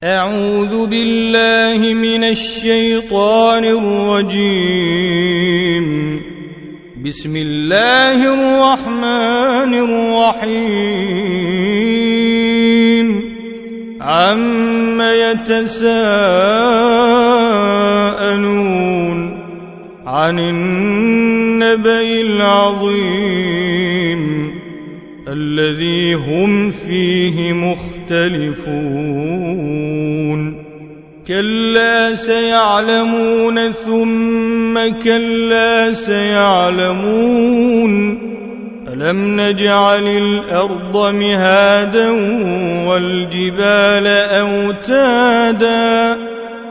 أعوذ بالله من الشيطان الرجيم. بسم الله الرحمن الرحيم. عم يتساءلون عن النبأ العظيم الذي هم فيه مختلفون. كلا سيعلمون ثم كلا سيعلمون. ألم نجعل الأرض مهادا والجبال أوتادا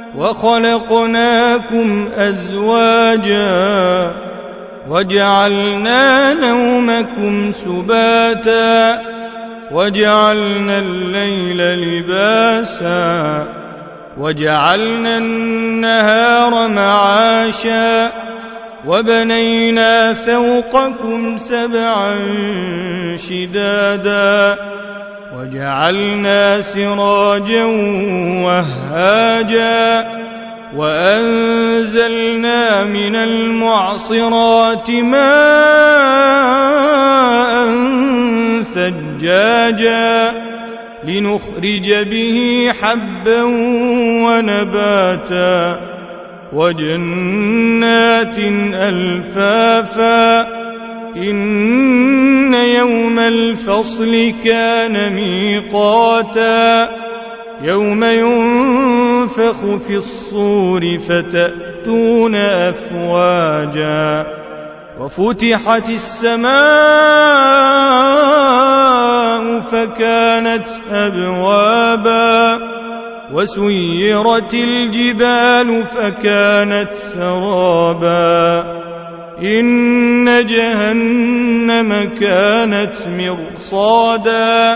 وخلقناكم أزواجا وجعلنا نومكم سباتا وجعلنا الليل لباسا وجعلنا النهار معاشا وبنينا فوقكم سبعا شدادا وجعلنا سراجا وهاجا وأنزلنا من المعصرات ماء ثجاجا لنخرج به حبا ونباتا وجنات ألفافا. إن يوم الفصل كان ميقاتا يوم ينفخ في الصور فتأتون أفواجا وفتحت السماء فكانت أبوابا وسيرت الجبال فكانت سرابا. إن جهنم كانت مرصادا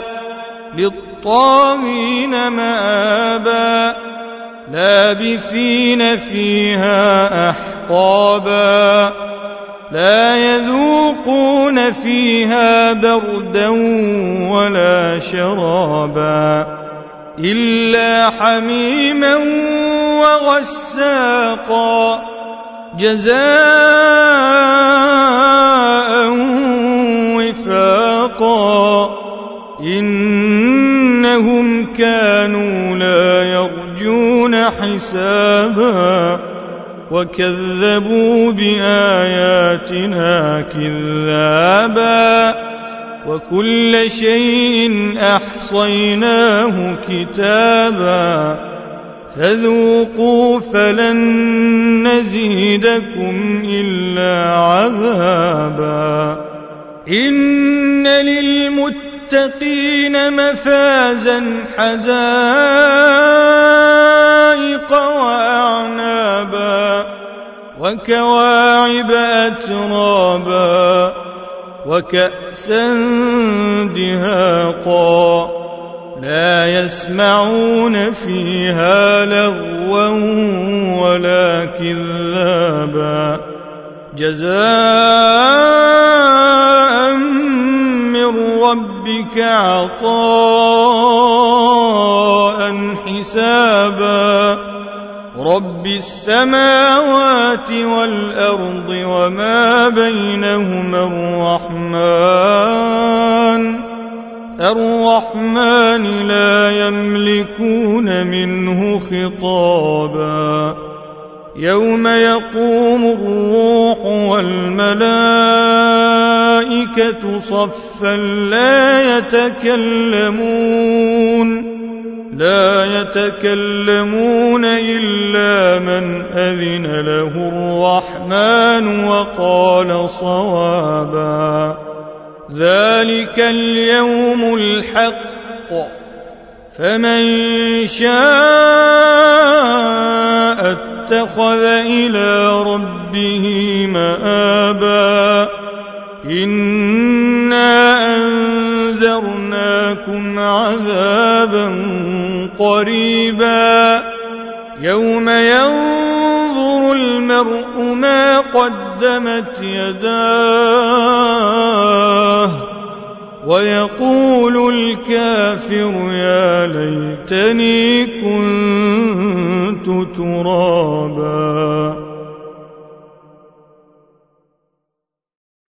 للطاغين مآبا لابثين فيها أحقابا لا يذوقون فيها بردا ولا شرابا إلا حميما وغساقا جزاء وفاقا. إنهم كانوا لا يرجون حسابا وكذبوا بآياتنا كذابا وكل شيء أحصيناه كتابا فذوقوا فلن نزيدكم إلا عذابا. إن للمتقين مفازا حدائق وأعنابا وكواعب أترابا وكأسا دهاقا لا يسمعون فيها لغوا ولا كذابا جزاء من ربك عطاء حسابا. رب السماوات والأرض وما بينهما الرحمن لا يملكون منه خطابا. يوم يقوم الروح والملائكة صفا لا يتكلمون إلا من أذن له الرحمن وقال صوابا. ذلك اليوم الحق فمن شاء اتخذ إلى ربه مآبا. إنا أنذرناكم عذابا قريبا يوم ينظر المرء ما قدمت يداه ويقول الكافر يا ليتني كنت ترابا.